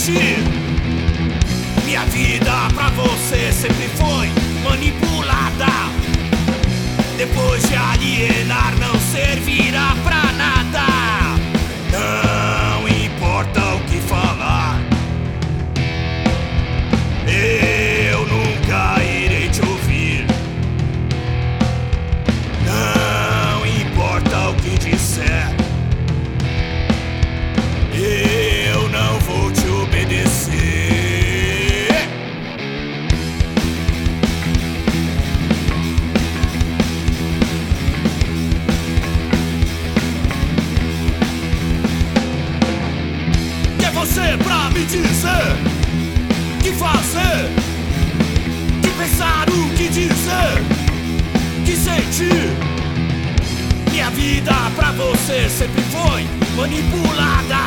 sentir. Minha vida pra você sempre foi manipulada. Depois de alienar, não servirá pra nada. Não importa o que falar, eu nunca irei te ouvir. Não importa o que disser, eu não vou te obedecer. Quer você pra me dizer que fazer, que pensar, o que dizer, que sentir. Minha vida pra você sempre foi manipulada.